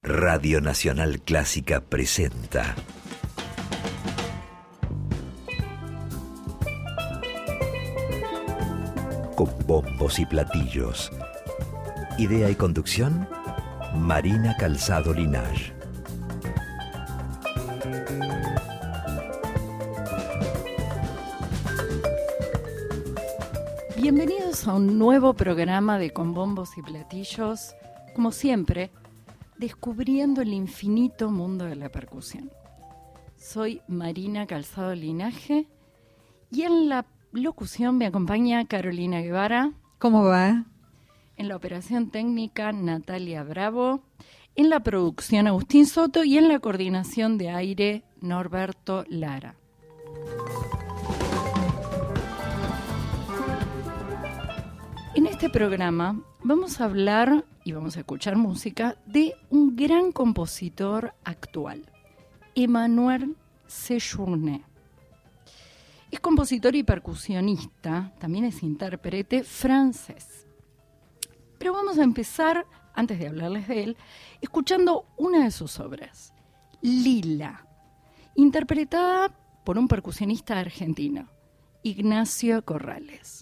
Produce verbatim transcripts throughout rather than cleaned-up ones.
Radio Nacional Clásica presenta Con bombos y platillos. Idea y conducción, Marina Calzado Linaje. Bienvenidos a un nuevo programa de Con bombos y platillos, como siempre, descubriendo el infinito mundo de la percusión. Soy Marina Calzado Linaje y en la locución me acompaña Carolina Guevara. ¿Cómo va? En la operación técnica, Natalia Bravo. En la producción, Agustín Soto. Y en la coordinación de aire, Norberto Lara. En este programa vamos a hablar y vamos a escuchar música de un gran compositor actual, Emmanuel Sejourné. Es compositor y percusionista, también es intérprete francés. Pero vamos a empezar, antes de hablarles de él, escuchando una de sus obras, Lila, interpretada por un percusionista argentino, Ignacio Corrales.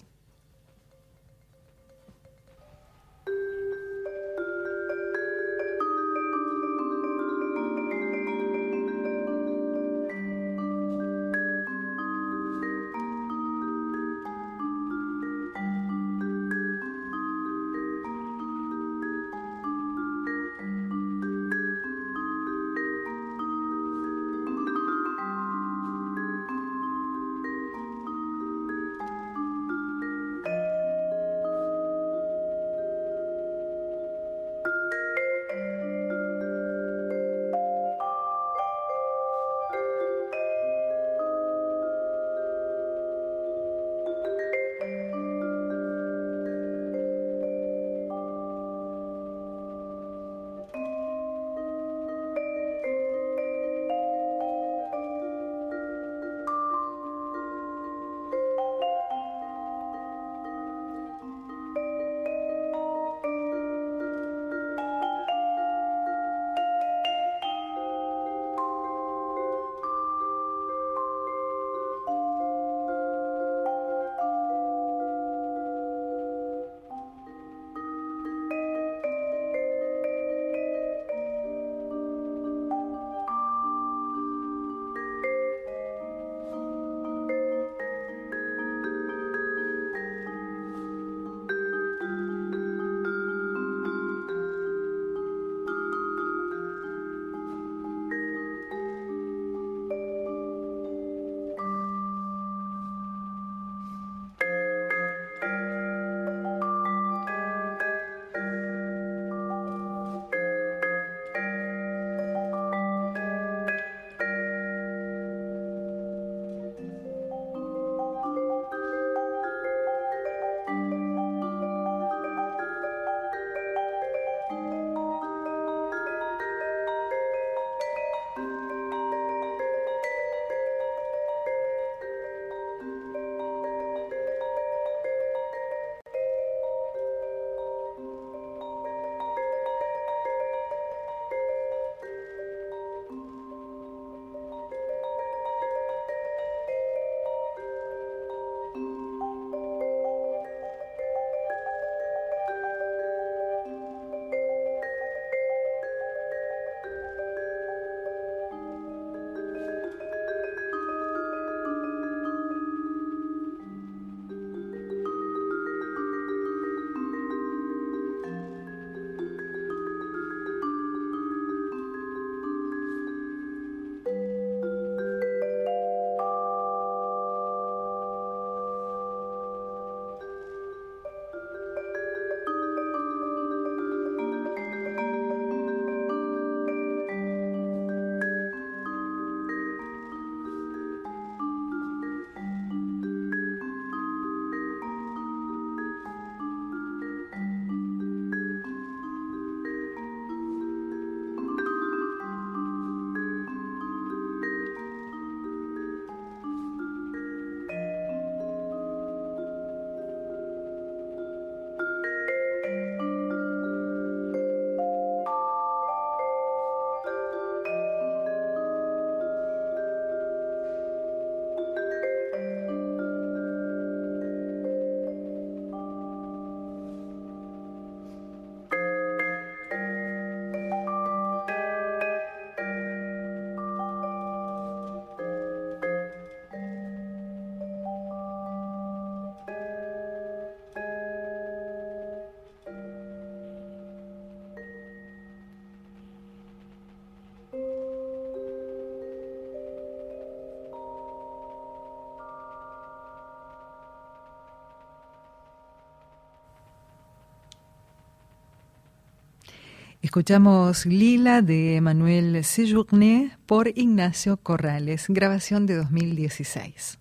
Escuchamos Lila de Emmanuel Séjourné por Ignacio Corrales, grabación de dos mil dieciséis.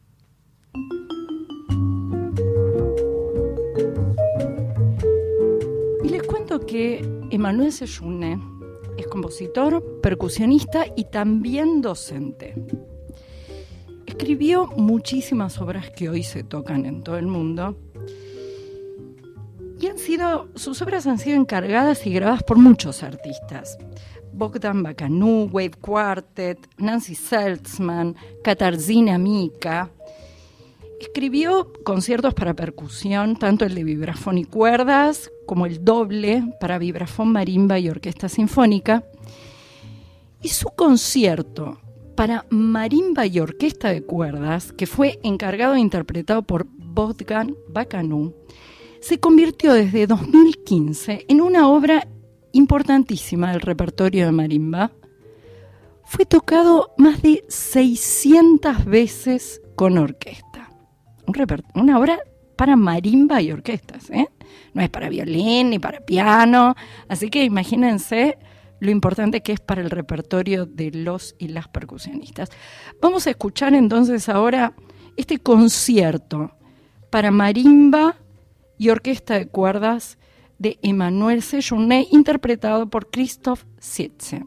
Y les cuento que Emmanuel Séjourné es compositor, percusionista y también docente. Escribió muchísimas obras que hoy se tocan en todo el mundo y han sido, sus obras han sido encargadas y grabadas por muchos artistas. Bogdan Bakanou, Wave Quartet, Nancy Seltzman, Katarzyna Mica. Escribió conciertos para percusión, tanto el de vibrafón y cuerdas como el doble para vibrafón, marimba y orquesta sinfónica. Y su concierto para marimba y orquesta de cuerdas, que fue encargado e interpretado por Bogdan Bakanou, se convirtió desde dos mil quince en una obra importantísima del repertorio de marimba. Fue tocado más de seiscientas veces con orquesta. Un repert- una obra para marimba y orquestas, ¿eh? No es para violín ni para piano, así que imagínense lo importante que es para el repertorio de los y las percusionistas. Vamos a escuchar entonces ahora este concierto para marimba y orquesta de cuerdas de Emmanuel Séjourné, interpretado por Christoph Sietze.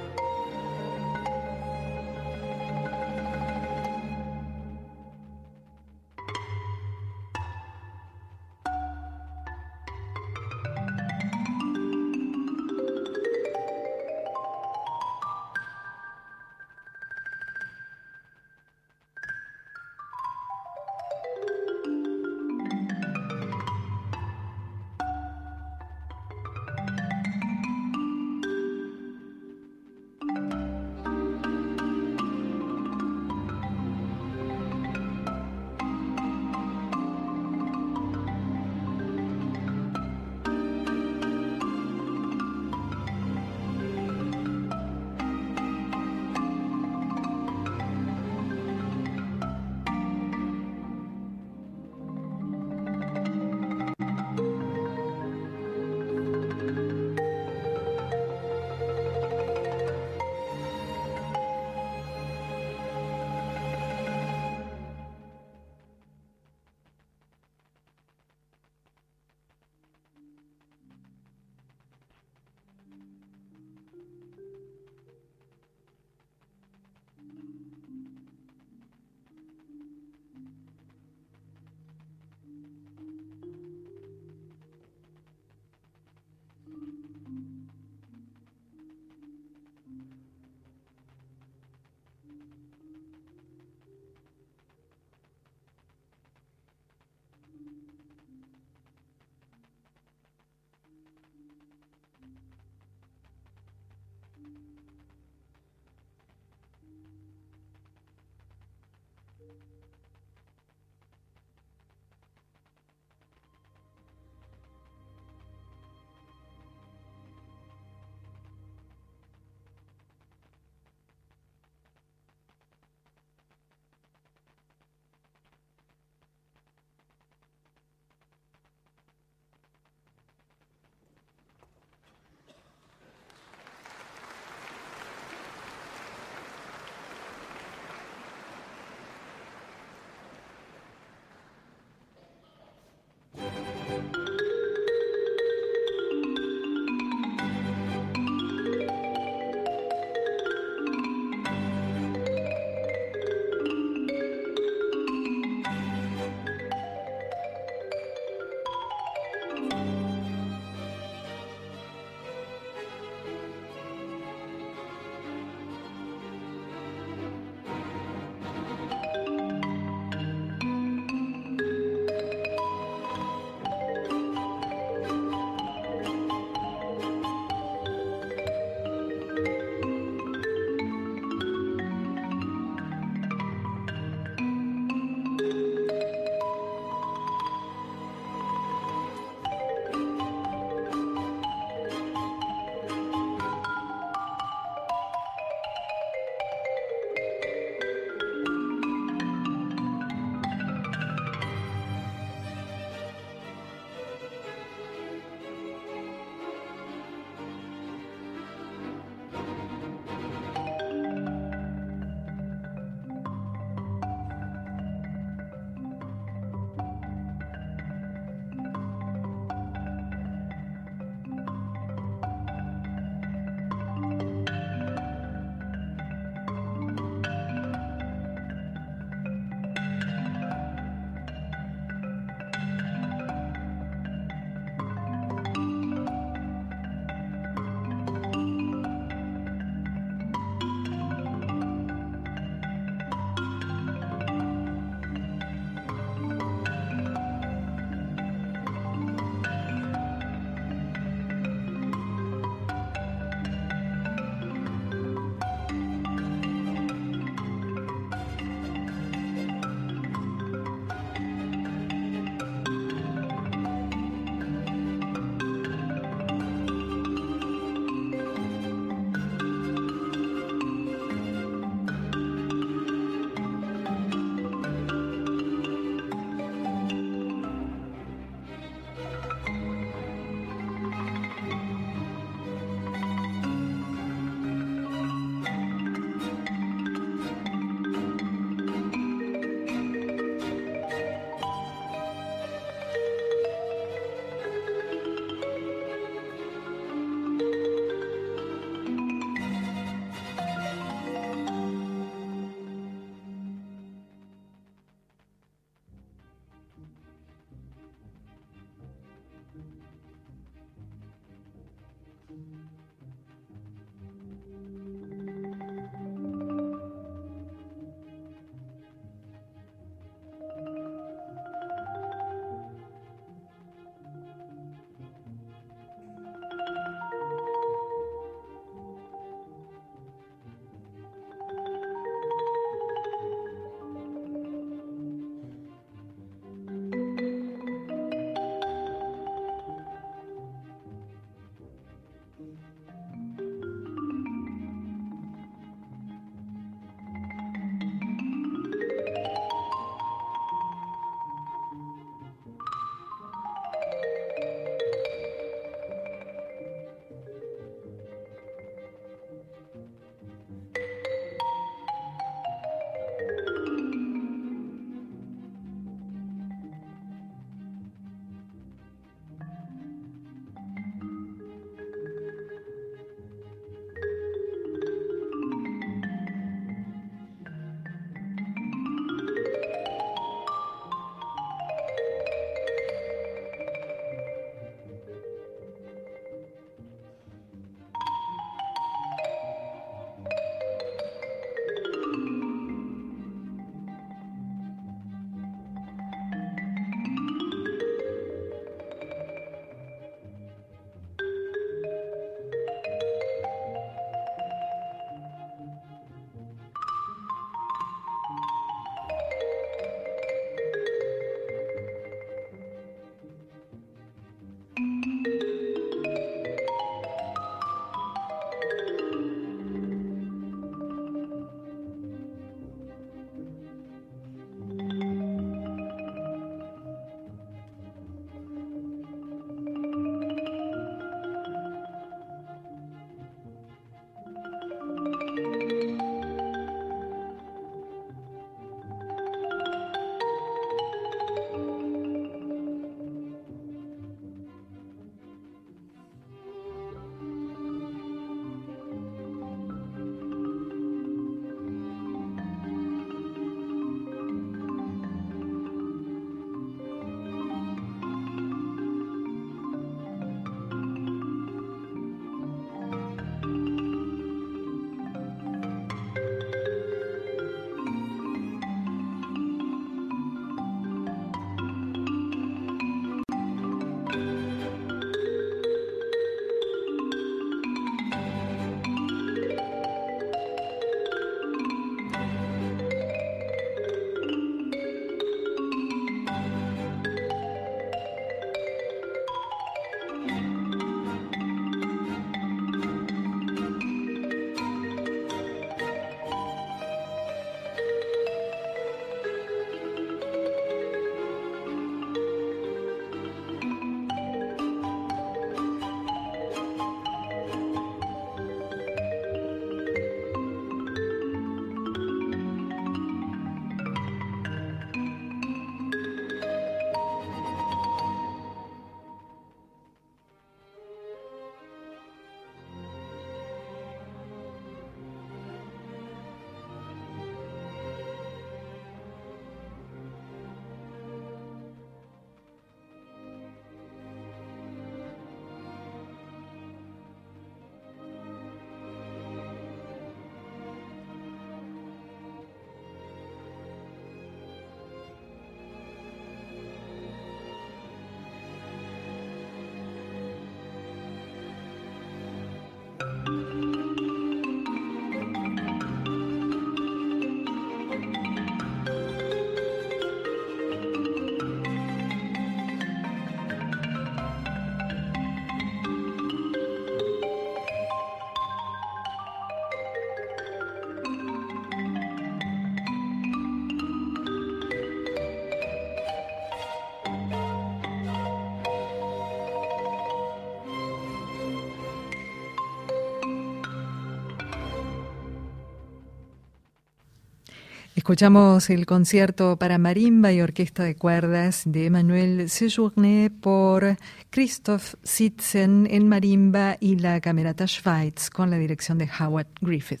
Escuchamos el concierto para marimba y orquesta de cuerdas de Emmanuel Sejourné por Christoph Sitzen en marimba y la Camerata Schweiz con la dirección de Howard Griffith.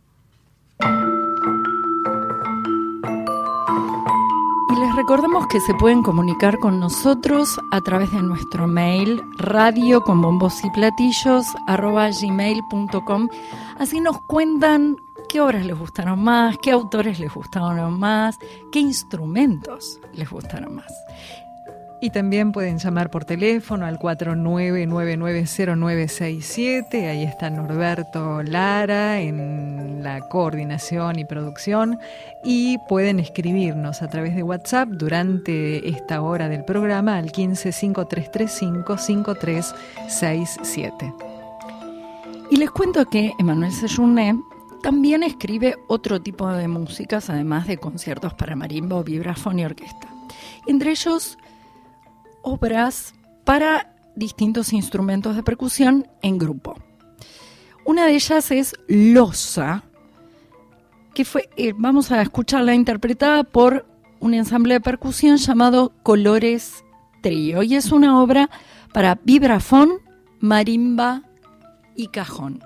Y les recordamos que se pueden comunicar con nosotros a través de nuestro mail radio con bombos y platillos arroba gmail punto com. Así nos cuentan qué obras les gustaron más, qué autores les gustaron más, qué instrumentos les gustaron más. Y también pueden llamar por teléfono al cuatro nueve nueve nueve cero nueve seis siete. Ahí está Norberto Lara en la coordinación y producción. Y pueden escribirnos a través de WhatsApp durante esta hora del programa al quince cinco tres tres cinco cinco tres seis siete. Y les cuento que Emmanuel Sejourné también escribe otro tipo de músicas, además de conciertos para marimba, vibrafón y orquesta. Entre ellos, obras para distintos instrumentos de percusión en grupo. Una de ellas es Losa, que fue, eh, vamos a escucharla interpretada por un ensamble de percusión llamado Colores Trío, y es una obra para vibrafón, marimba y cajón.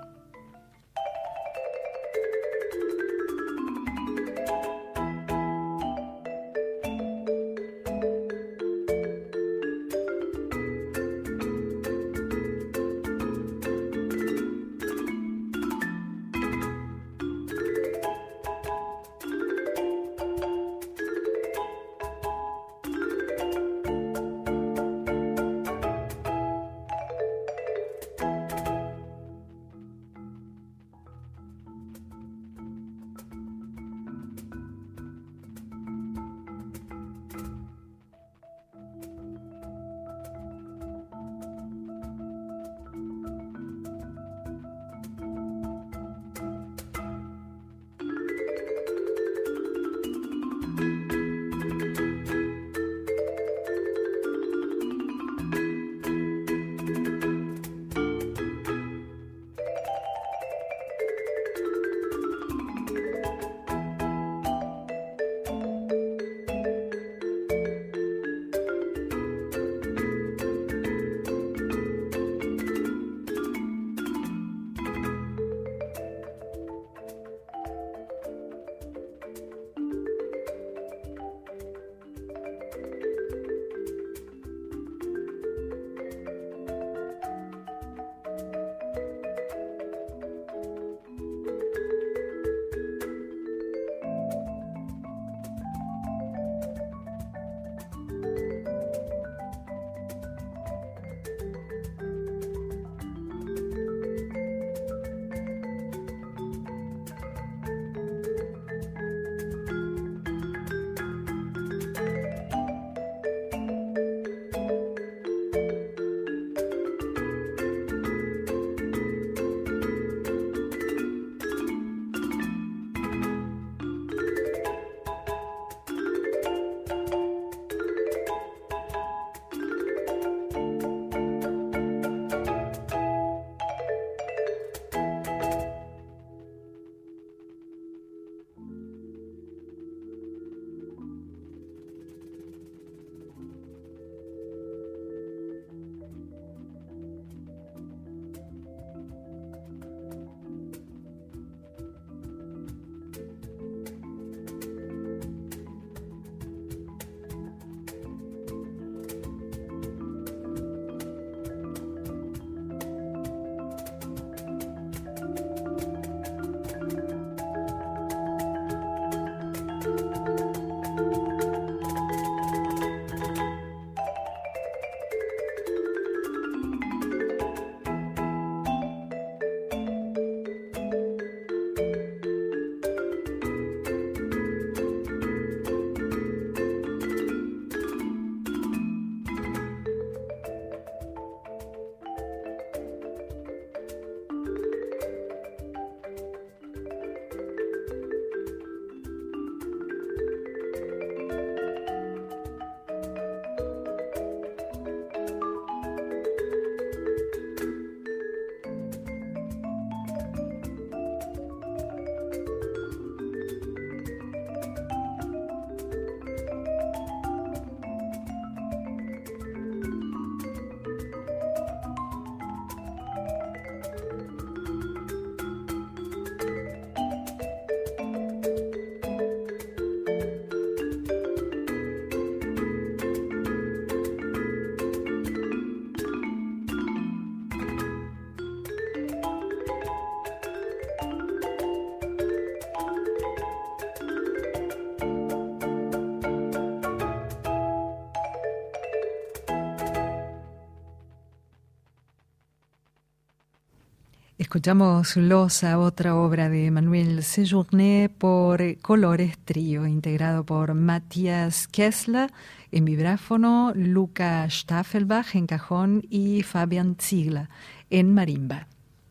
Escuchamos Losa, otra obra de Manuel Sejourné por Colores Trío, integrado por Matthias Kessler en vibráfono, Luca Staffelbach en cajón y Fabian Ziegler en marimba.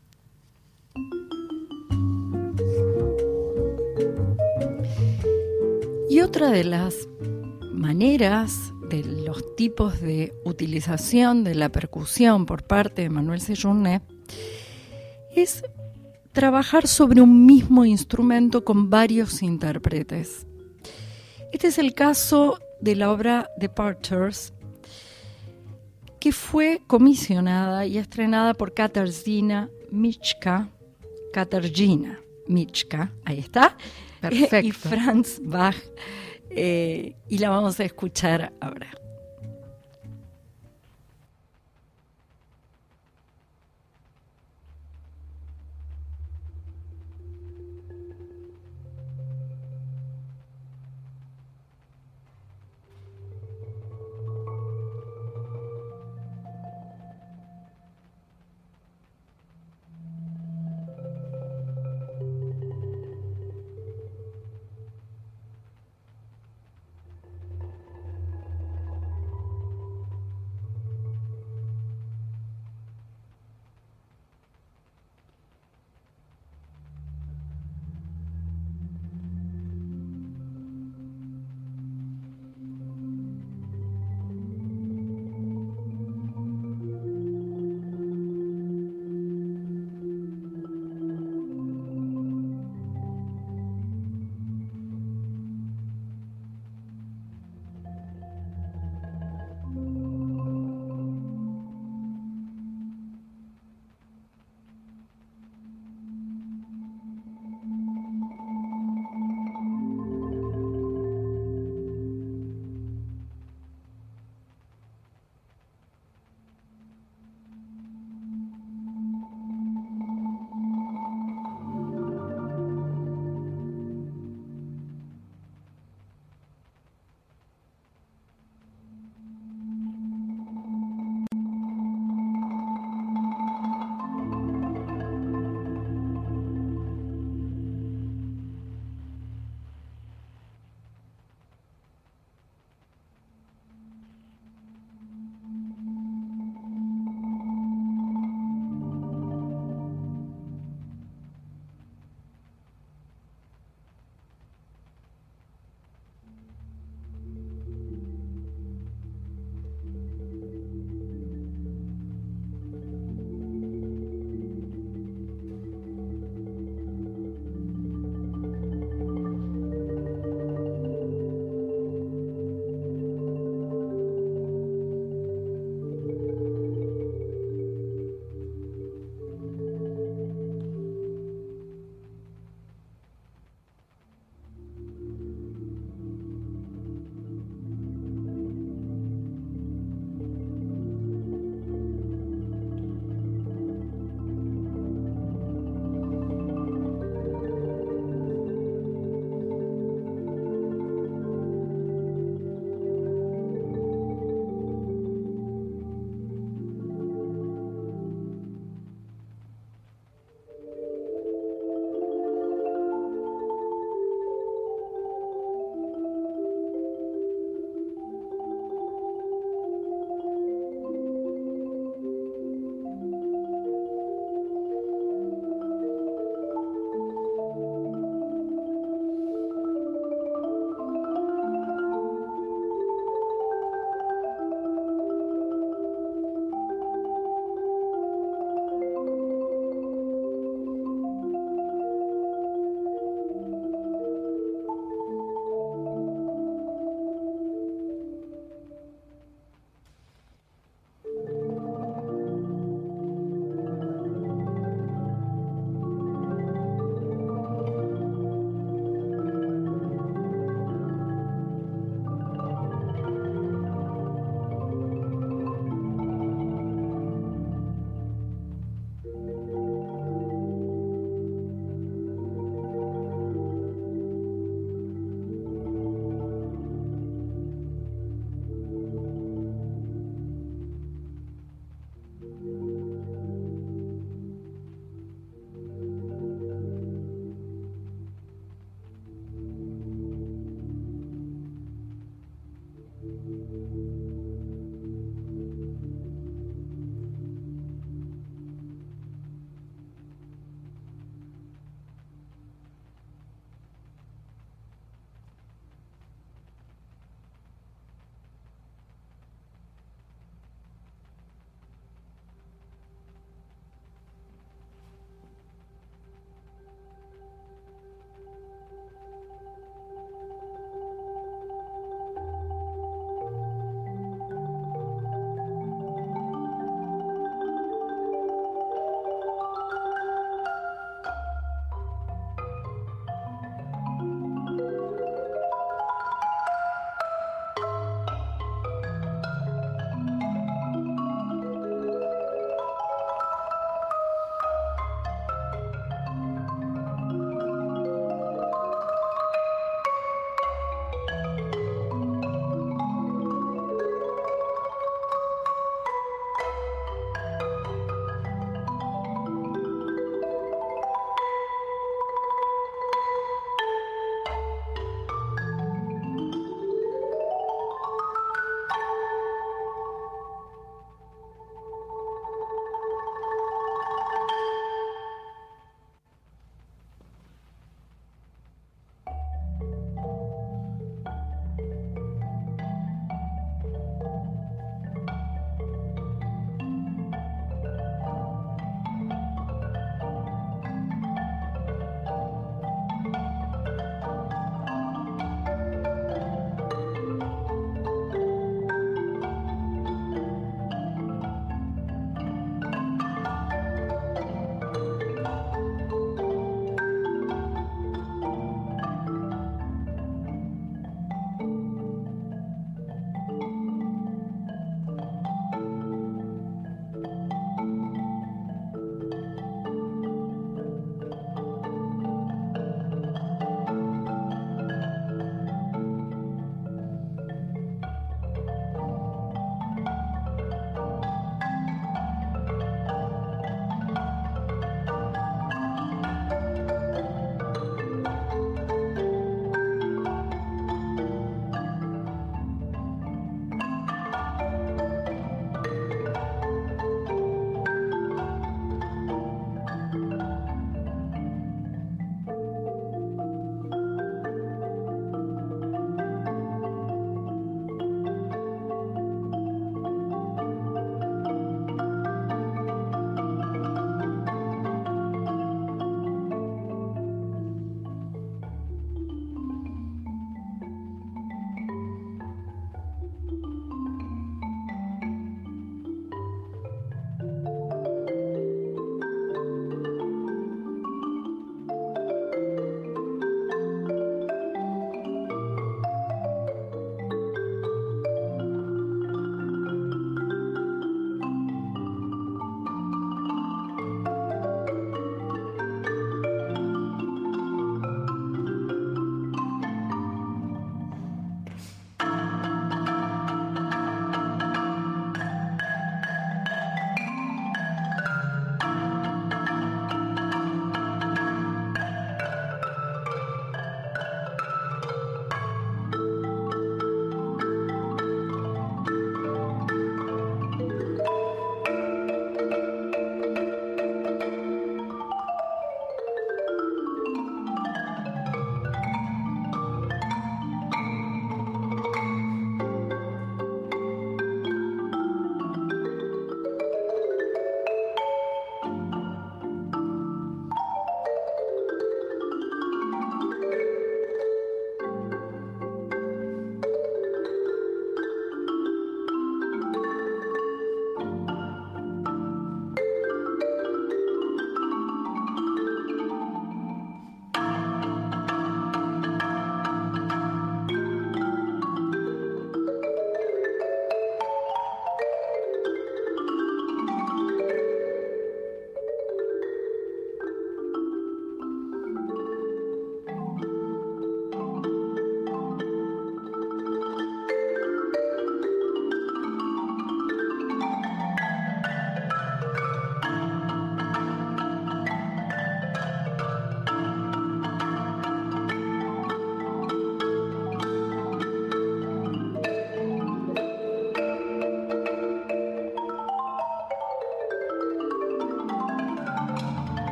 Y otra de las maneras, de los tipos de utilización de la percusión por parte de Manuel Sejourné, es trabajar sobre un mismo instrumento con varios intérpretes. Este es el caso de la obra Departures, que fue comisionada y estrenada por Katarzyna Michka, Katarzyna Michka, ahí está, perfecto, y Franz Bach, eh, y la vamos a escuchar ahora.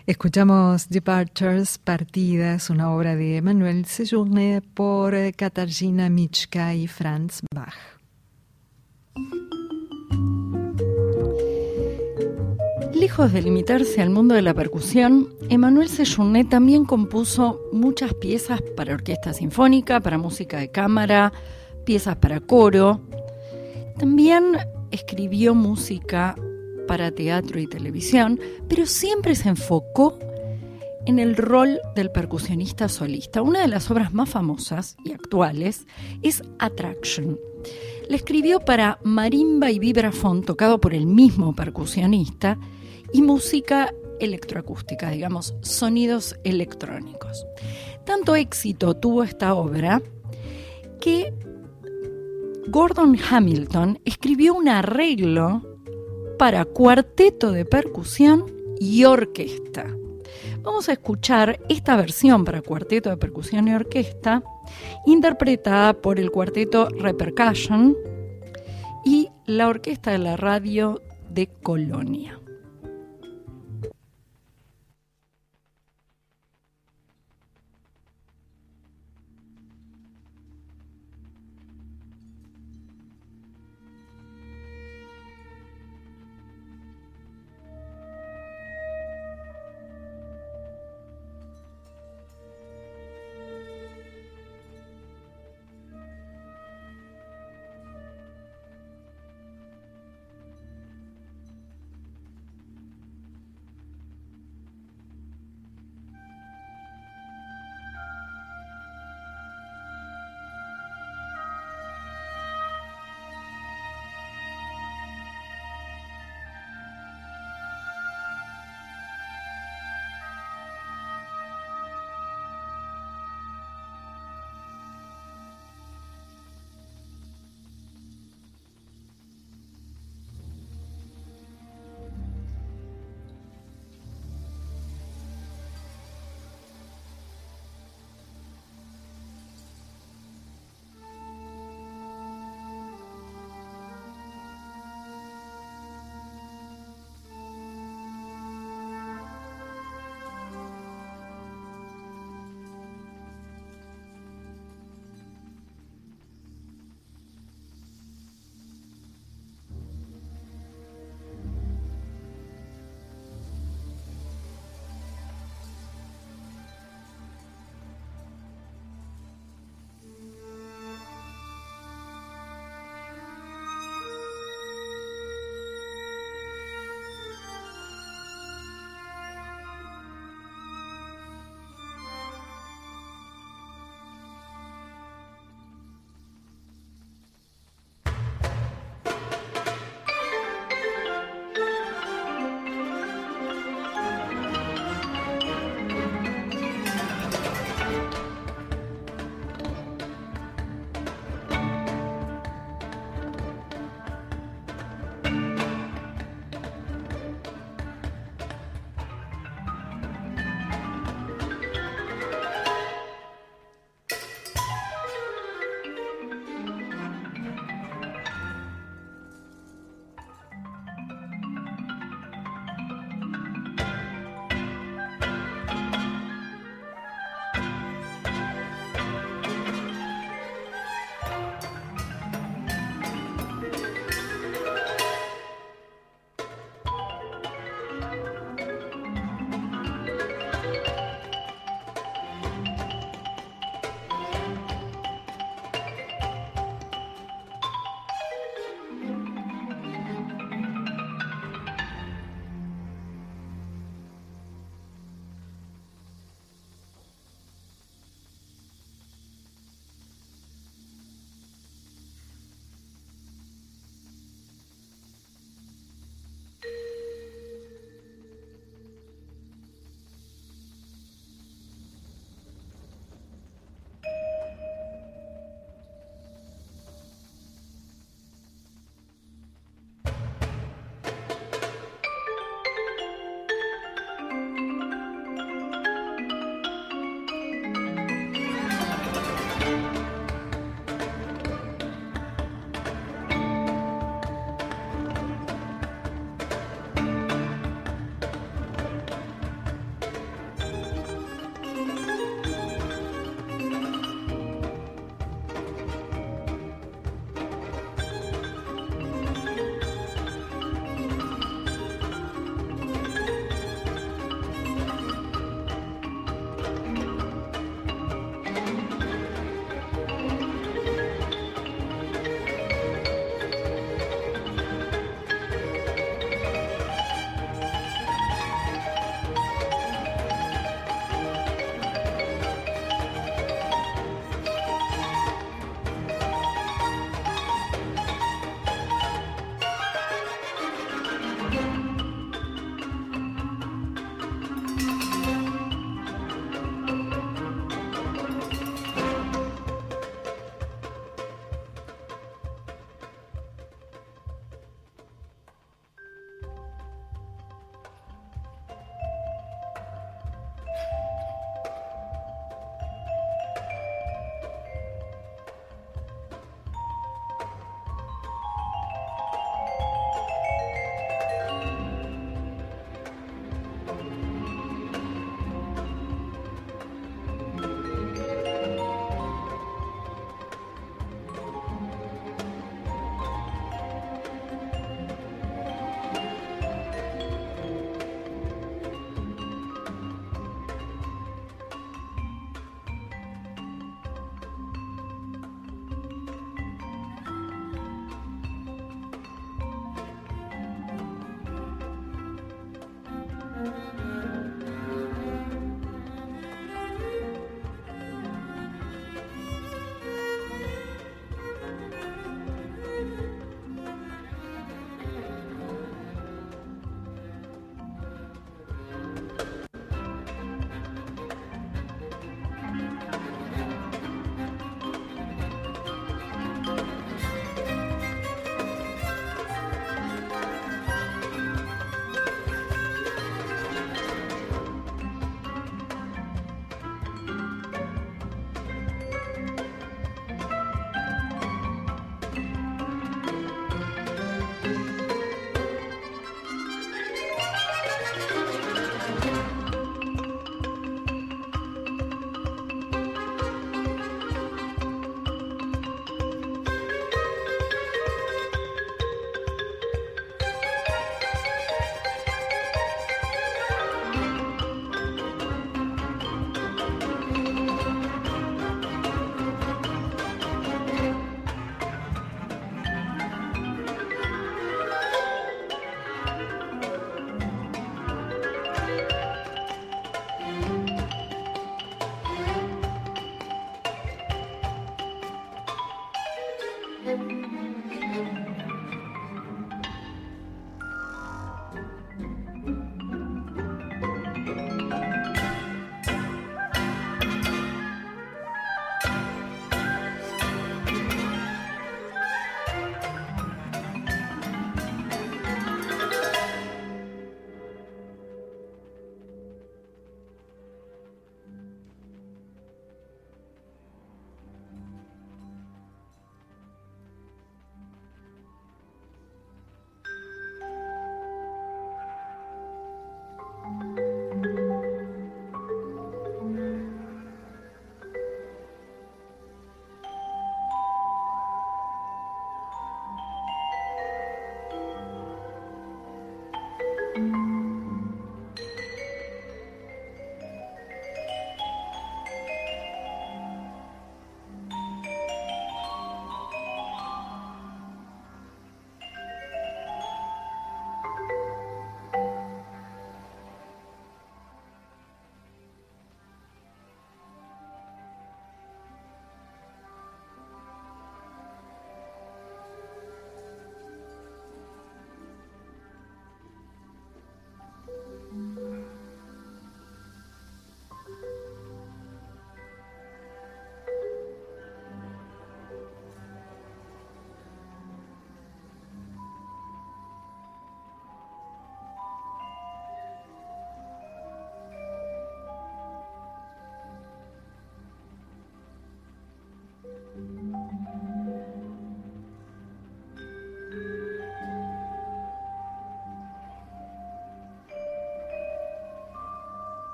Escuchamos Departures, Partidas, una obra de Emmanuel Sejourné por Katarzyna Miczka y Franz Bach. Lejos de limitarse al mundo de la percusión, Emmanuel Sejourné también compuso muchas piezas para orquesta sinfónica, para música de cámara, piezas para coro. También escribió música para teatro y televisión, pero siempre se enfocó en el rol del percusionista solista. Una de las obras más famosas y actuales es Attraction. La escribió para marimba y vibrafón, tocado por el mismo percusionista, y música electroacústica, digamos, sonidos electrónicos. Tanto éxito tuvo esta obra que Gordon Hamilton escribió un arreglo para cuarteto de percusión y orquesta. Vamos a escuchar esta versión para cuarteto de percusión y orquesta, interpretada por el cuarteto Repercussion y la Orquesta de la Radio de Colonia.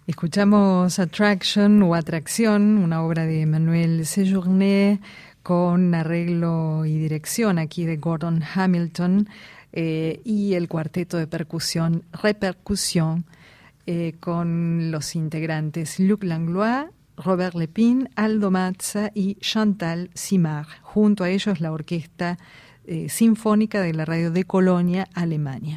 Escuchamos Attraction o Atracción, una obra de Emmanuel Sejourné con arreglo y dirección aquí de Gordon Hamilton eh, y el cuarteto de percusión Repercussion eh, con los integrantes Luc Langlois, Robert Lepine, Aldo Mazza y Chantal Simard. Junto a ellos la Orquesta eh, Sinfónica de la Radio de Colonia, Alemania.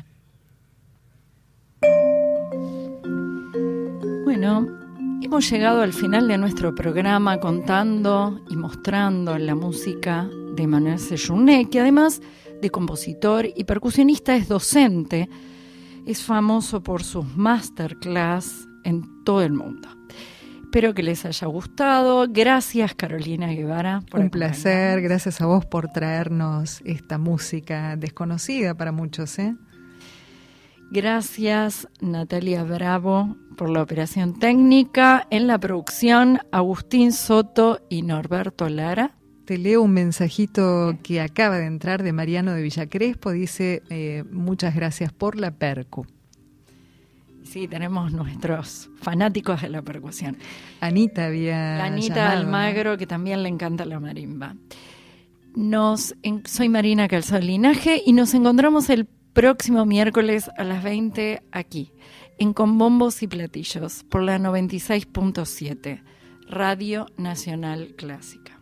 Bueno, hemos llegado al final de nuestro programa contando y mostrando la música de Emmanuel Sejourné, que además de compositor y percusionista es docente, es famoso por sus masterclass en todo el mundo. Espero que les haya gustado. Gracias, Carolina Guevara. Por Un placer, gracias a vos por traernos esta música desconocida para muchos, ¿eh? Gracias, Natalia Bravo, por la operación técnica. En la producción, Agustín Soto y Norberto Lara. Te leo un mensajito que acaba de entrar de Mariano de Villa Crespo. Dice, eh, muchas gracias por la percu. Sí, tenemos nuestros fanáticos de la percusión. Anita había Anita llamado, Almagro, ¿no? Que también le encanta la marimba. Nos, en, soy Marina Calzado Linaje y nos encontramos el próximo miércoles a las veinte aquí, en Con Bombos y Platillos, por la noventa y seis punto siete, Radio Nacional Clásica.